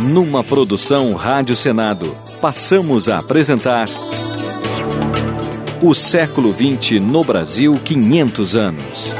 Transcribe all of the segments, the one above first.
Numa produção Rádio Senado, passamos a apresentar O Século XX no Brasil, 500 anos.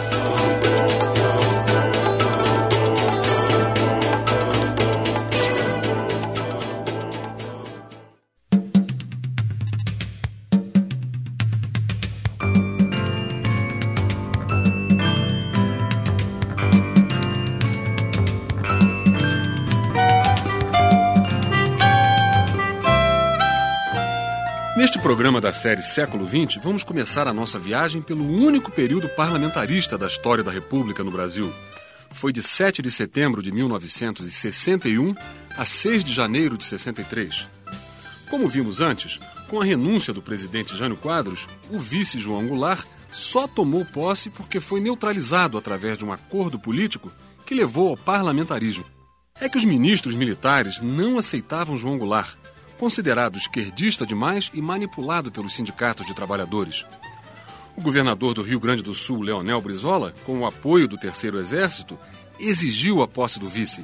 Neste programa da série Século XX, vamos começar a nossa viagem pelo único período parlamentarista da história da República no Brasil. Foi de 7 de setembro de 1961 a 6 de janeiro de 63. Como vimos antes, com a renúncia do presidente Jânio Quadros, o vice João Goulart só tomou posse porque foi neutralizado através de um acordo político que levou ao parlamentarismo. É que os ministros militares não aceitavam João Goulart, considerado esquerdista demais e manipulado pelos sindicatos de trabalhadores. O governador do Rio Grande do Sul, Leonel Brizola, com o apoio do Terceiro Exército, exigiu a posse do vice.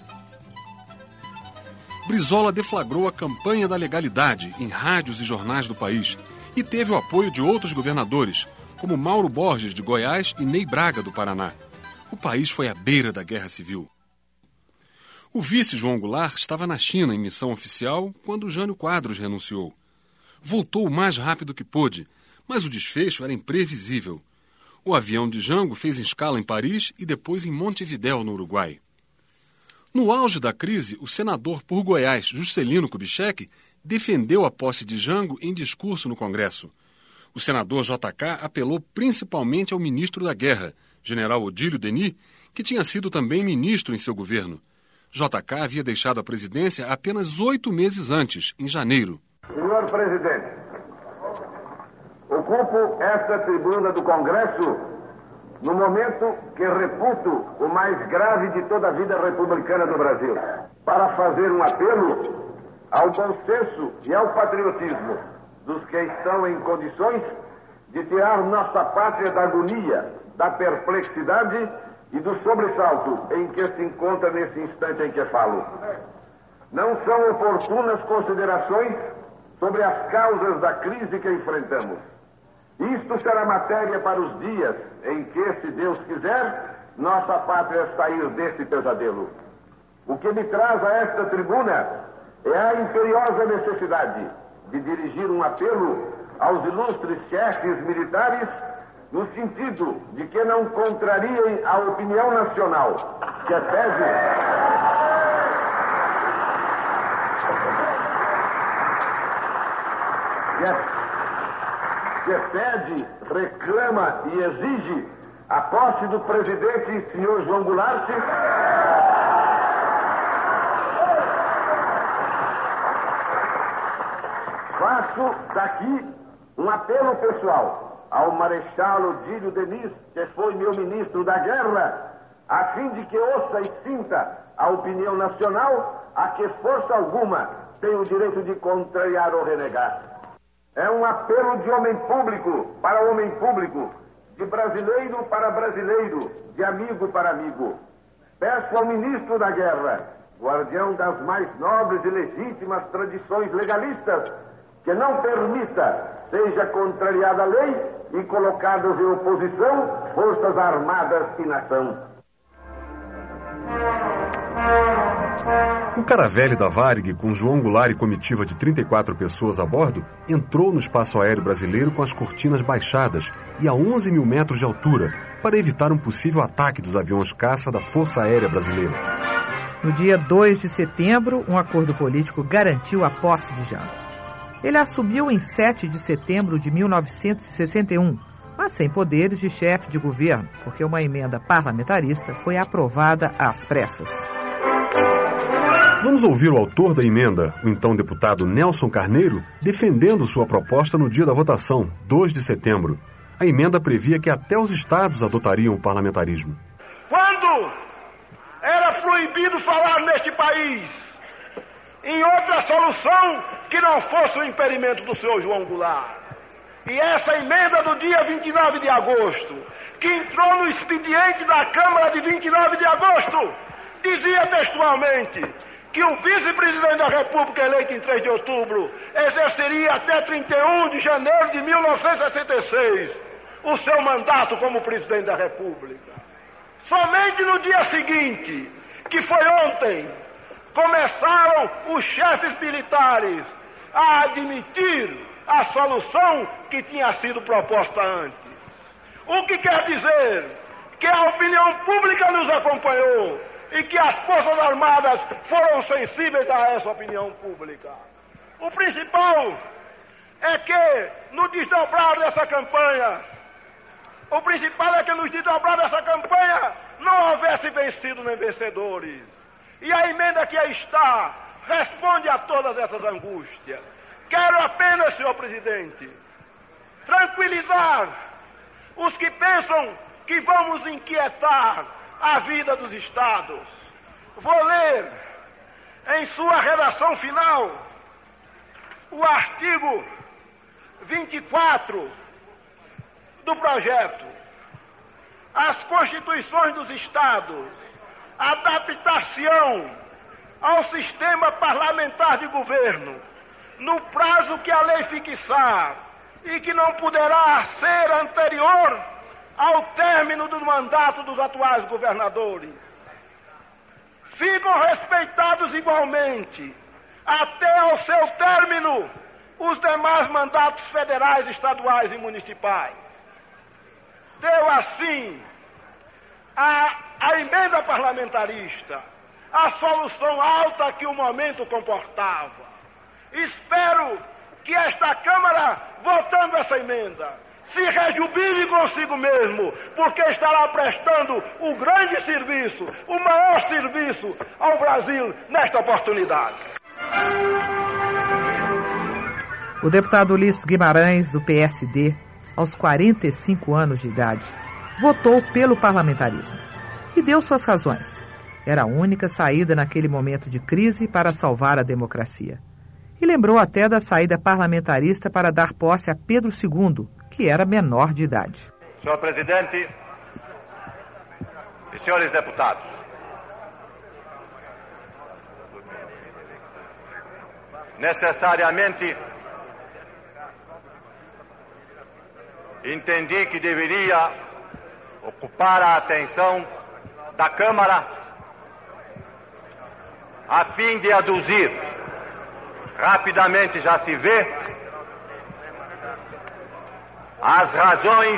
Brizola deflagrou a campanha da legalidade em rádios e jornais do país e teve o apoio de outros governadores, como Mauro Borges, de Goiás, e Ney Braga, do Paraná. O país foi à beira da guerra civil. O vice João Goulart estava na China em missão oficial quando Jânio Quadros renunciou. Voltou o mais rápido que pôde, mas o desfecho era imprevisível. O avião de Jango fez escala em Paris e depois em Montevidéu, no Uruguai. No auge da crise, o senador por Goiás, Juscelino Kubitschek, defendeu a posse de Jango em discurso no Congresso. O senador JK apelou principalmente ao ministro da Guerra, general Odílio Denis, que tinha sido também ministro em seu governo. JK havia deixado a presidência apenas 8 meses antes, em janeiro. Senhor presidente, ocupo esta tribuna do Congresso no momento que reputo o mais grave de toda a vida republicana do Brasil, para fazer um apelo ao bom senso e ao patriotismo dos que estão em condições de tirar nossa pátria da agonia, da perplexidade e do sobressalto em que se encontra nesse instante em que falo. Não são oportunas considerações sobre as causas da crise que enfrentamos. Isto será matéria para os dias em que, se Deus quiser, nossa pátria sair desse pesadelo. O que me traz a esta tribuna é a imperiosa necessidade de dirigir um apelo aos ilustres chefes militares no sentido de que não contrariem a opinião nacional, que pede, reclama e exige a posse do presidente senhor João Goulart. Faço daqui um apelo pessoal ao Marechal Odílio Denis, que foi meu ministro da Guerra, a fim de que ouça e sinta a opinião nacional, a que força alguma tem o direito de contrariar ou renegar. É um apelo de homem público para homem público, de brasileiro para brasileiro, de amigo para amigo. Peço ao ministro da Guerra, guardião das mais nobres e legítimas tradições legalistas, que não permita seja contrariada a lei e colocadas em oposição forças armadas e nação. O Caravelle da Varig, com João Goulart e comitiva de 34 pessoas a bordo, entrou no espaço aéreo brasileiro com as cortinas baixadas e a 11 mil metros de altura, para evitar um possível ataque dos aviões caça da Força Aérea Brasileira. No dia 2 de setembro, um acordo político garantiu a posse de Jango. Ele assumiu em 7 de setembro de 1961, mas sem poderes de chefe de governo, porque uma emenda parlamentarista foi aprovada às pressas. Vamos ouvir o autor da emenda, o então deputado Nelson Carneiro, defendendo sua proposta no dia da votação, 2 de setembro. A emenda previa que até os estados adotariam o parlamentarismo. Quando era proibido falar neste país em outra solução que não fosse o impedimento do senhor João Goulart. E essa emenda do dia 29 de agosto, que entrou no expediente da Câmara de 29 de agosto, dizia textualmente que o vice-presidente da República, eleito em 3 de outubro, exerceria até 31 de janeiro de 1966 o seu mandato como presidente da República. Somente no dia seguinte, que foi ontem, começaram os chefes militares a admitir a solução que tinha sido proposta antes. O que quer dizer que a opinião pública nos acompanhou e que as Forças Armadas foram sensíveis a essa opinião pública. O principal é que no desdobrar dessa campanha, não houvesse vencido nem vencedores. E a emenda que aí está responde a todas essas angústias. Quero apenas, senhor presidente, tranquilizar os que pensam que vamos inquietar a vida dos estados. Vou ler em sua redação final o artigo 24 do projeto. As constituições dos estados adaptar-se-ão ao sistema parlamentar de governo no prazo que a lei fixar e que não poderá ser anterior ao término do mandato dos atuais governadores. Ficam respeitados igualmente, até ao seu término, os demais mandatos federais, estaduais e municipais. Deu assim a emenda parlamentarista a solução alta que o momento comportava. Espero que esta Câmara, votando essa emenda, se rejubile consigo mesmo, porque estará prestando o grande serviço, o maior serviço ao Brasil nesta oportunidade. O deputado Ulisses Guimarães, do PSD, aos 45 anos de idade, votou pelo parlamentarismo e deu suas razões. Era a única saída naquele momento de crise para salvar a democracia. E lembrou até da saída parlamentarista para dar posse a Pedro II, que era menor de idade. Senhor presidente e senhores deputados, necessariamente entendi que deveria ocupar a atenção da Câmara a fim de aduzir, rapidamente já se vê, as razões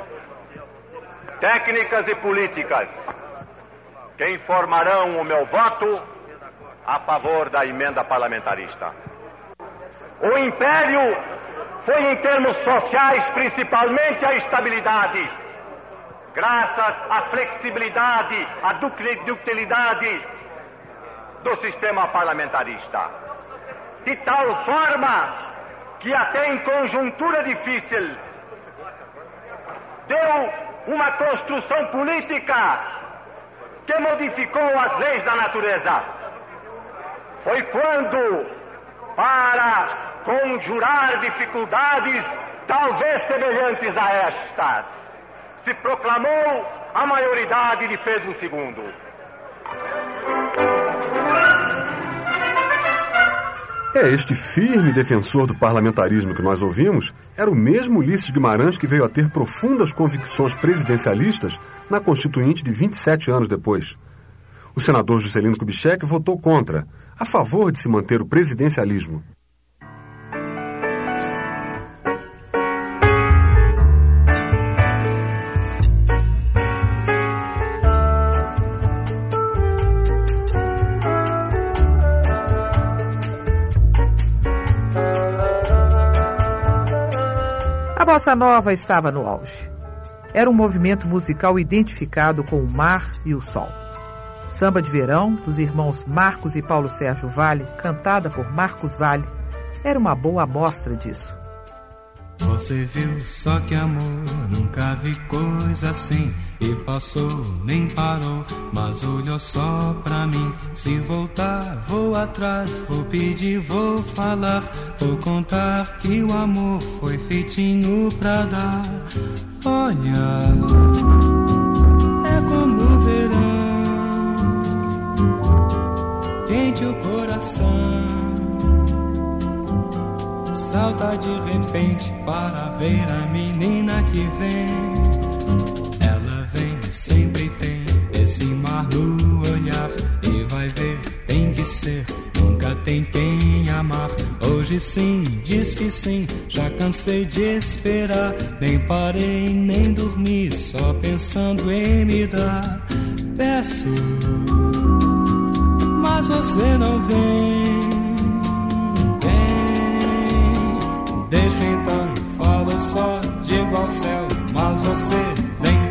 técnicas e políticas que informarão o meu voto a favor da emenda parlamentarista. O império foi, em termos sociais, principalmente a estabilidade, graças à flexibilidade, à ductilidade do sistema parlamentarista. De tal forma que até em conjuntura difícil deu uma construção política que modificou as leis da natureza. Foi quando, para conjurar dificuldades talvez semelhantes a esta, se proclamou a maioridade de Pedro II. Este firme defensor do parlamentarismo que nós ouvimos era o mesmo Ulisses Guimarães que veio a ter profundas convicções presidencialistas na Constituinte de 27 anos depois. O senador Juscelino Kubitschek votou contra, a favor de se manter o presidencialismo. A bossa nova estava no auge. Era um movimento musical identificado com o mar e o sol. Samba de Verão, dos irmãos Marcos e Paulo Sérgio Vale, cantada por Marcos Vale, era uma boa amostra disso. Você viu só que amor, nunca vi coisa assim. E passou, nem parou, mas olhou só pra mim. Se voltar, vou atrás, vou pedir, vou falar. Vou contar que o amor foi feitinho pra dar. Olha, é como o verão, quente o coração. salta de repente para ver a menina que vem. Ela vem, sempre tem esse mar no olhar, e vai ver, tem que ser, nunca tem quem amar. Hoje sim, diz que sim, já cansei de esperar, nem parei, nem dormi, só pensando em me dar. Peço, mas você não vem. Deixa então, falo só, digo ao céu, mas você vem.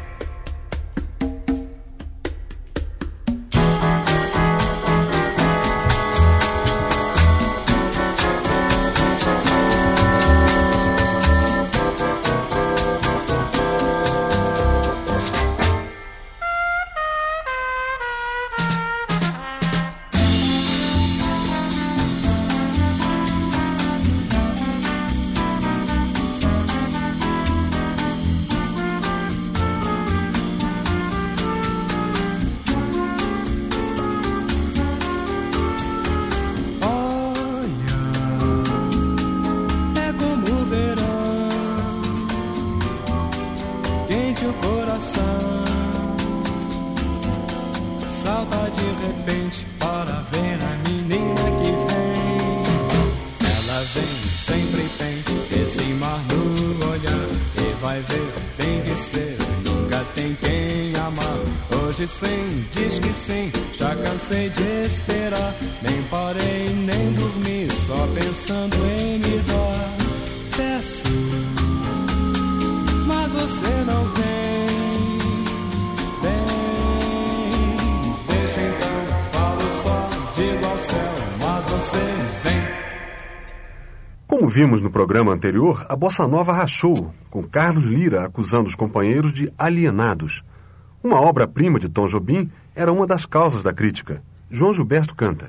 Salta de repente para ver a menina que vem. Ela vem, sempre tem esse mar no olhar, e vai ver, tem que ser, nunca tem quem amar. Hoje sim, diz que sim, já cansei de esperar, nem parei, nem dormi, só pensando em me dar. Peço, mas você não vem. Como vimos no programa anterior, a Bossa Nova rachou, com Carlos Lira acusando os companheiros de alienados. Uma obra-prima de Tom Jobim era uma das causas da crítica. João Gilberto canta.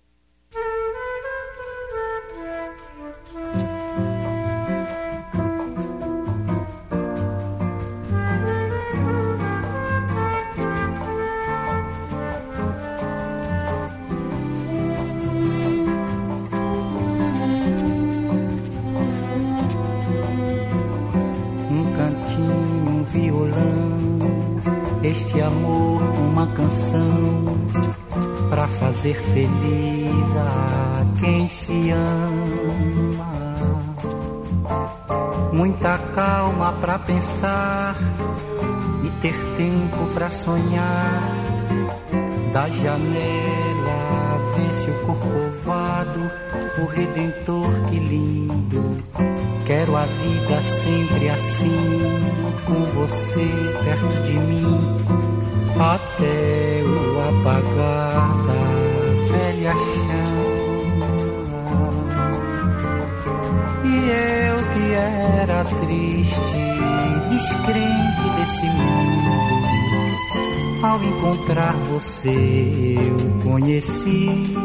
Este amor, uma canção pra fazer feliz a quem se ama. Muita calma pra pensar e ter tempo pra sonhar. Da janela vê-se o corcovado, o Redentor, que lindo. Quero a vida sempre assim, com você perto de mim, até o apagar da velha chama. E eu que era triste, descrente desse mundo, ao encontrar você eu conheci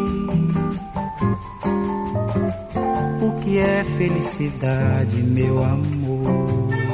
o que é felicidade, meu amor.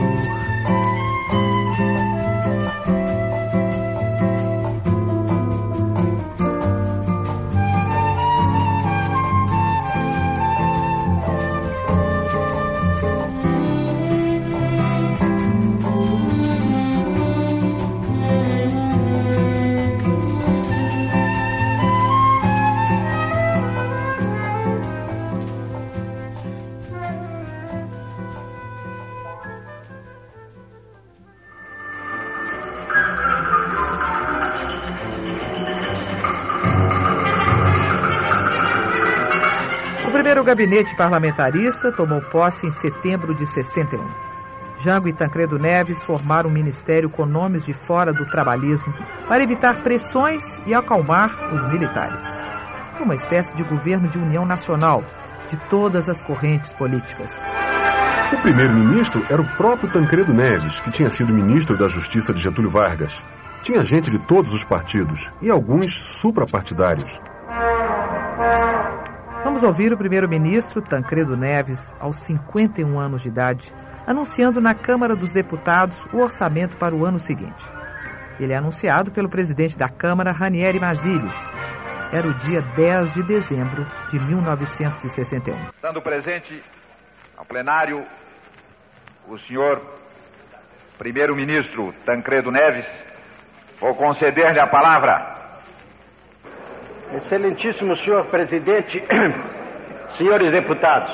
O gabinete parlamentarista tomou posse em setembro de 61. Jango e Tancredo Neves formaram um ministério com nomes de fora do trabalhismo para evitar pressões e acalmar os militares. Uma espécie de governo de união nacional de todas as correntes políticas. O primeiro-ministro era o próprio Tancredo Neves, que tinha sido ministro da Justiça de Getúlio Vargas. Tinha gente de todos os partidos e alguns suprapartidários. Vamos ouvir o primeiro-ministro Tancredo Neves, aos 51 anos de idade, anunciando na Câmara dos Deputados o orçamento para o ano seguinte. Ele é anunciado pelo presidente da Câmara, Ranieri Mazzilli. Era o dia 10 de dezembro de 1961. Estando presente Ao plenário, o senhor primeiro-ministro Tancredo Neves, vou conceder-lhe a palavra. Excelentíssimo senhor presidente, senhores deputados,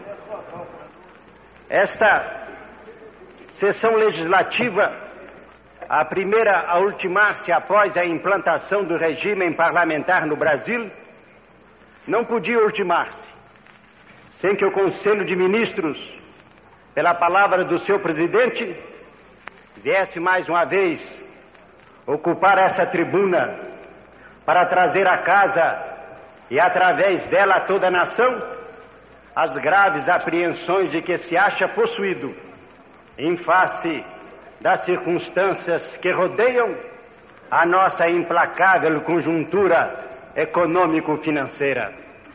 esta sessão legislativa, a primeira a ultimar-se após a implantação do regime parlamentar no Brasil, não podia ultimar-se sem que o Conselho de Ministros, pela palavra do seu presidente, viesse mais uma vez ocupar essa tribuna para trazer à casa e através dela a toda a nação as graves apreensões de que se acha possuído em face das circunstâncias que rodeiam a nossa implacável conjuntura econômico-financeira.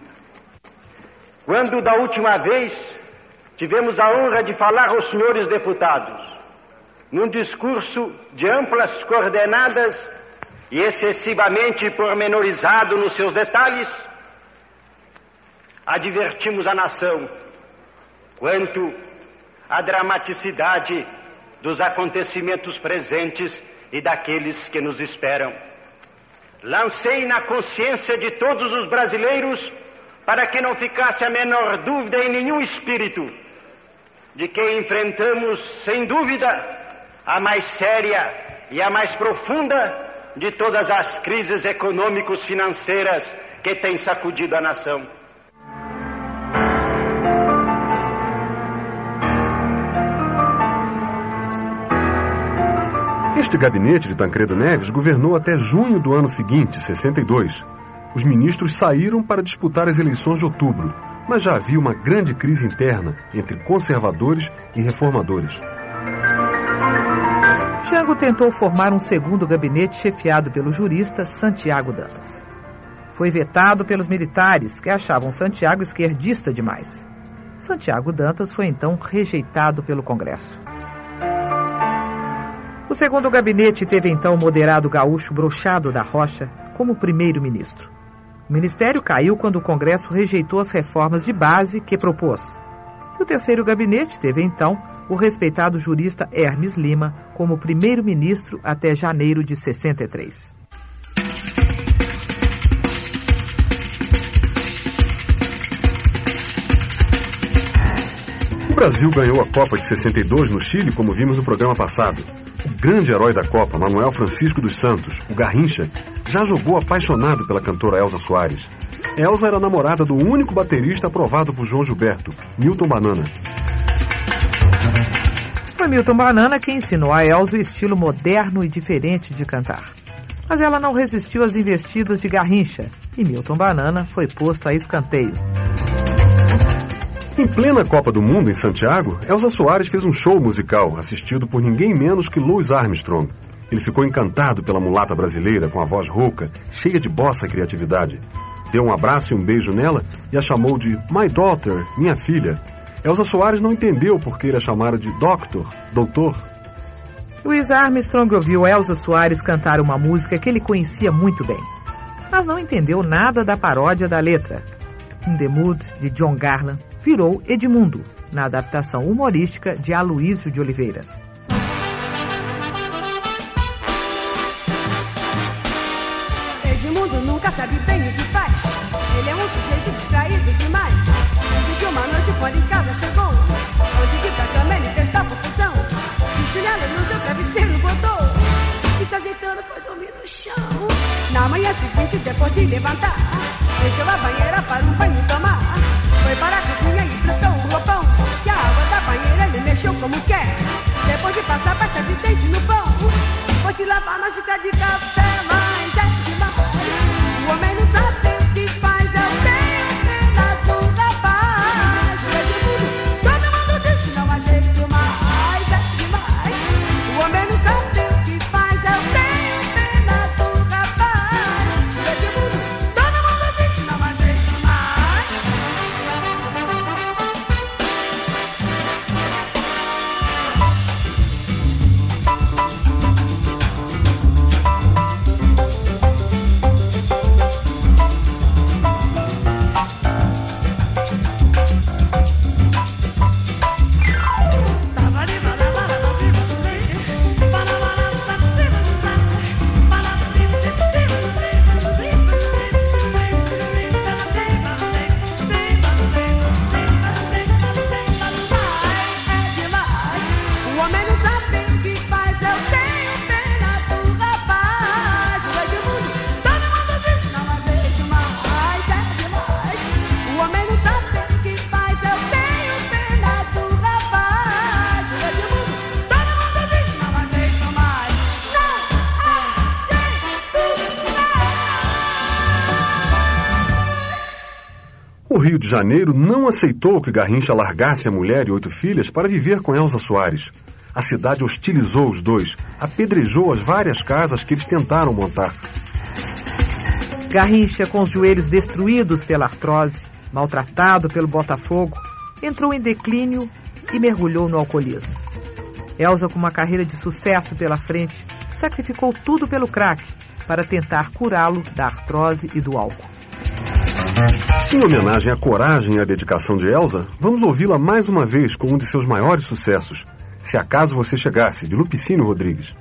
Quando da última vez tivemos a honra de falar aos senhores deputados, num discurso de amplas coordenadas e excessivamente pormenorizado nos seus detalhes, advertimos a nação quanto à dramaticidade dos acontecimentos presentes e daqueles que nos esperam. Lancei na consciência de todos os brasileiros, para que não ficasse a menor dúvida em nenhum espírito, de que enfrentamos, sem dúvida, a mais séria e a mais profunda de todas as crises econômicos-financeiras que têm sacudido a nação. Este gabinete de Tancredo Neves governou até junho do ano seguinte, 62. Os ministros saíram para disputar as eleições de outubro, mas já havia uma grande crise interna entre conservadores e reformadores. Jango tentou formar um segundo gabinete chefiado pelo jurista Santiago Dantas. Foi vetado pelos militares, que achavam Santiago esquerdista demais. Santiago Dantas foi então rejeitado pelo Congresso. O segundo gabinete teve então o moderado gaúcho Brochado da Rocha como primeiro-ministro. O ministério caiu quando o Congresso rejeitou as reformas de base que propôs. E o terceiro gabinete teve então o respeitado jurista Hermes Lima como primeiro-ministro até janeiro de 63. O Brasil ganhou a Copa de 62 no Chile, como vimos no programa passado. O grande herói da Copa, Manuel Francisco dos Santos, o Garrincha, já jogou apaixonado pela cantora Elza Soares. Elza era namorada do único baterista aprovado por João Gilberto, Milton Banana. Foi Milton Banana quem ensinou a Elza o estilo moderno e diferente de cantar. Mas ela não resistiu às investidas de Garrincha e Milton Banana foi posto a escanteio. Em plena Copa do Mundo, em Santiago, Elza Soares fez um show musical, assistido por ninguém menos que Louis Armstrong. Ele ficou encantado pela mulata brasileira, com a voz rouca, cheia de bossa e criatividade. Deu um abraço e um beijo nela e a chamou de My Daughter, minha filha. Elza Soares não entendeu por que ele a chamara de Doctor, doutor. Louis Armstrong ouviu Elza Soares cantar uma música que ele conhecia muito bem, mas não entendeu nada da paródia da letra. In the Mood, de John Garland, virou Edmundo, na adaptação humorística de Aloísio de Oliveira. Edmundo nunca sabe bem o que faz. Ele é um sujeito distraído demais. Desde que uma noite quando em casa chegou, onde de pra cama ele fez tal confusão, de chinelo no seu travesseiro botou e se ajeitando foi dormir no chão. Na manhã seguinte, depois de levantar, deixou a banheira para um banho tomar. Foi para a cozinha e trocou o roupão, que a água da banheira ele mexeu como quer. Depois de passar pasta de dente no pão, foi se lavar na xícara de café. Mas é demais, o homem não sabe o que faz. Eu tenho pena do rapaz. É de tudo, todo mundo diz que não há jeito mais. É demais, o homem não sabe o que faz. Eu tenho pena do rapaz. É de tudo, todo mundo diz que não há jeito mais. O Rio de Janeiro não aceitou que Garrincha largasse a mulher e 8 filhas para viver com Elza Soares. A cidade hostilizou os dois, apedrejou as várias casas que eles tentaram montar. Garrincha, com os joelhos destruídos pela artrose, maltratado pelo Botafogo, entrou em declínio e mergulhou no alcoolismo. Elza, com uma carreira de sucesso pela frente, sacrificou tudo pelo crack para tentar curá-lo da artrose e do álcool. Em homenagem à coragem e à dedicação de Elza, vamos ouvi-la mais uma vez com um de seus maiores sucessos, Se Acaso Você Chegasse, de Lupicínio Rodrigues.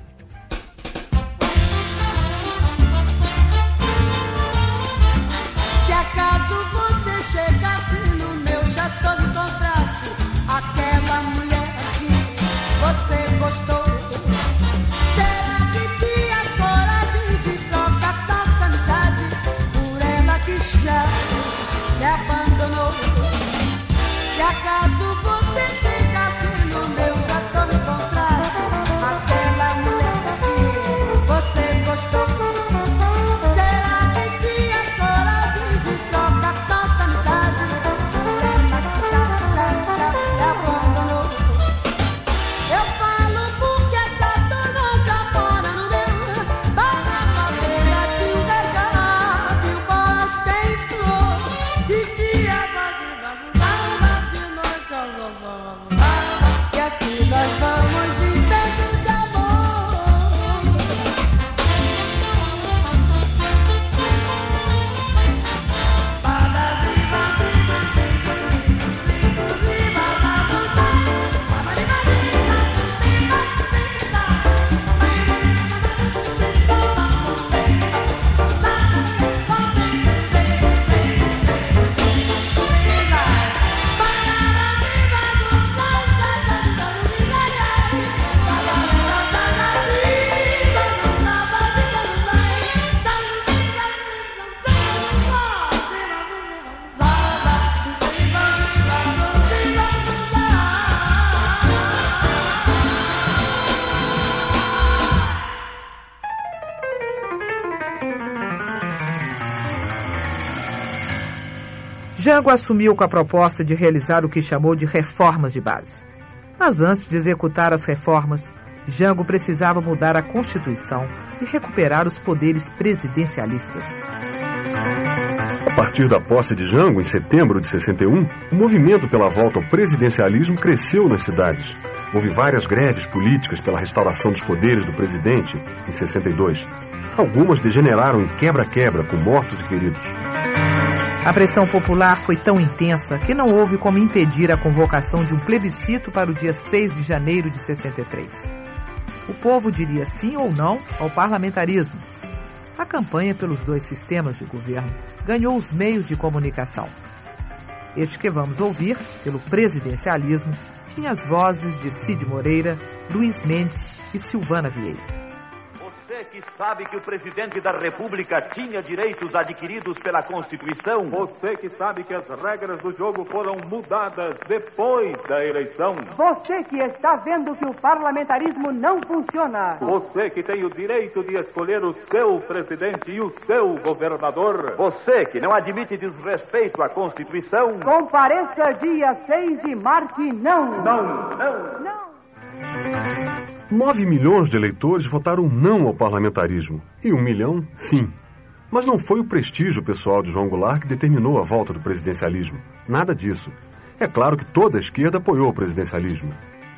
Se acaso você chegasse no meu chateau e encontrasse aquela mulher que você gostou, será que tinha coragem de trocar tanta amizade por ela que já me abandonou? Se acaso você chegasse no meu chateau e encontrasse aquela mulher que você gostou, será que tinha coragem de trocar tanta amizade por ela que já me abandonou? Eu falo porque essa dona já mora no meu bar na cadeira de um gargalo e o bosque tem flor de dia, de noite, e assim nós vamos vivendo de amor. Jango assumiu com a proposta de realizar o que chamou de reformas de base. Mas antes de executar as reformas, Jango precisava mudar a Constituição e recuperar os poderes presidencialistas. A partir da posse de Jango, em setembro de 61, o movimento pela volta ao presidencialismo cresceu nas cidades. Houve várias greves políticas pela restauração dos poderes do presidente, em 62. Algumas degeneraram em quebra-quebra, com mortos e feridos. A pressão popular foi tão intensa que não houve como impedir a convocação de um plebiscito para o dia 6 de janeiro de 63. O povo diria sim ou não ao parlamentarismo. A campanha pelos dois sistemas de governo ganhou os meios de comunicação. Este que vamos ouvir, pelo presidencialismo, tinha as vozes de Cid Moreira, Luiz Mendes e Silvana Vieira. Você que sabe que o presidente da República tinha direitos adquiridos pela Constituição. Você que sabe que as regras do jogo foram mudadas depois da eleição. Você que está vendo que o parlamentarismo não funciona. Você que tem o direito de escolher o seu presidente e o seu governador. Você que não admite desrespeito à Constituição. Compareça dia 6 e marque não. Não. 9 milhões de eleitores votaram não ao parlamentarismo. E 1 milhão, sim. Mas não foi o prestígio pessoal de João Goulart que determinou a volta do presidencialismo. Nada disso. É claro que toda a esquerda apoiou o presidencialismo.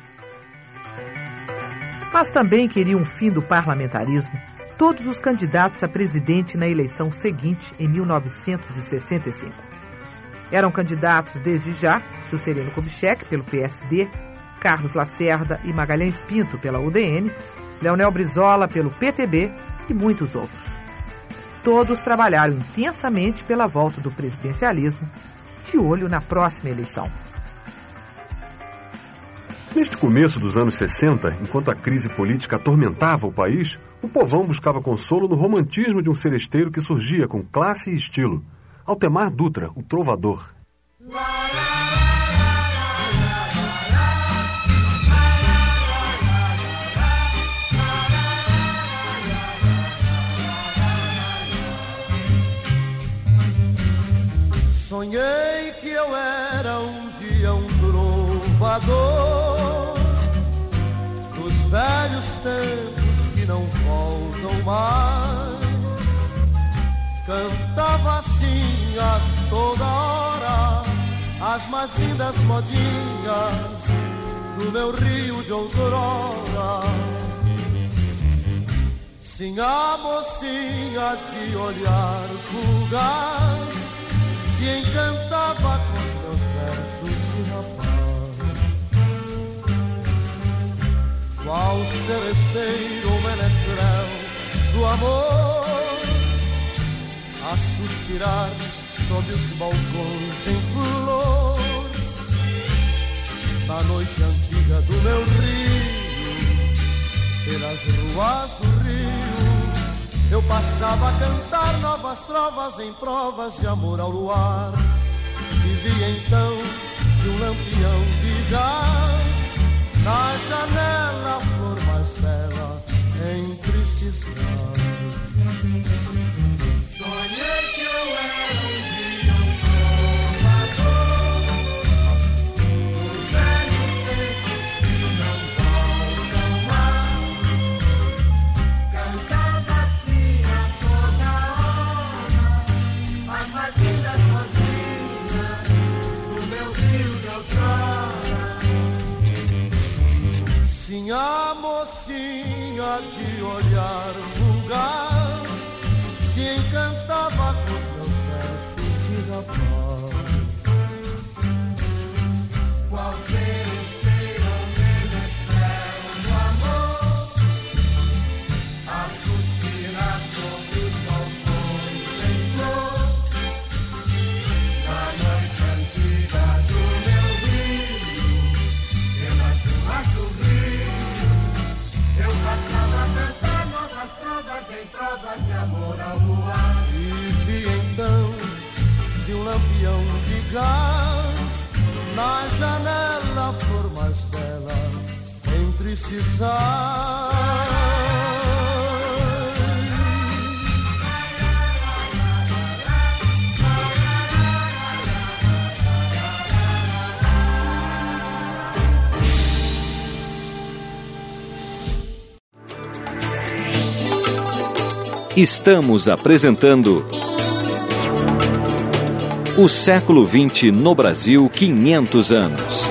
Mas também queriam o fim do parlamentarismo todos os candidatos a presidente na eleição seguinte, em 1965. Eram candidatos desde já Juscelino Kubitschek, pelo PSD, Carlos Lacerda e Magalhães Pinto, pela UDN, Leonel Brizola, pelo PTB e muitos outros. Todos trabalharam intensamente pela volta do presidencialismo, de olho na próxima eleição. Neste começo dos anos 60, enquanto a crise política atormentava o país, o povão buscava consolo no romantismo de um seresteiro que surgia com classe e estilo. Altemar Dutra, o trovador. Sonhei que eu era um dia um trovador dos velhos tempos que não voltam mais. Cantava assim a toda hora as mais lindas modinhas do meu Rio de outrora. Sim, a mocinha de olhar fugaz se encantava com os meus versos de rapaz. Qual seresteiro menestrel do amor, a suspirar sob os balcões em flor, na noite antiga do meu Rio, pelas ruas do Rio, eu passava a cantar novas trovas em provas de amor ao luar. E vi então de um lampião de gás na janela a flor mais bela entre cisais. Sonhei que eu era um dia um trovador dos velhos tempos que não voltam mais. Cantava assim a toda hora as mais lindas modinhas do meu Rio de outrora. Sim, a mocinha de olhar vulgar se encantava com os meus versos de rapaz. Qual seresteiro menestrel do amor, a suspirar sobre os balcões em flor, na noite antiga do meu Rio, pelas ruas do Rio, eu passava a cantar novas trovas em provas de amor ao luar. E vi então de um lampião de gás na janela a flor mais bela entre cisais. Estamos apresentando O século XX no Brasil, 500 anos.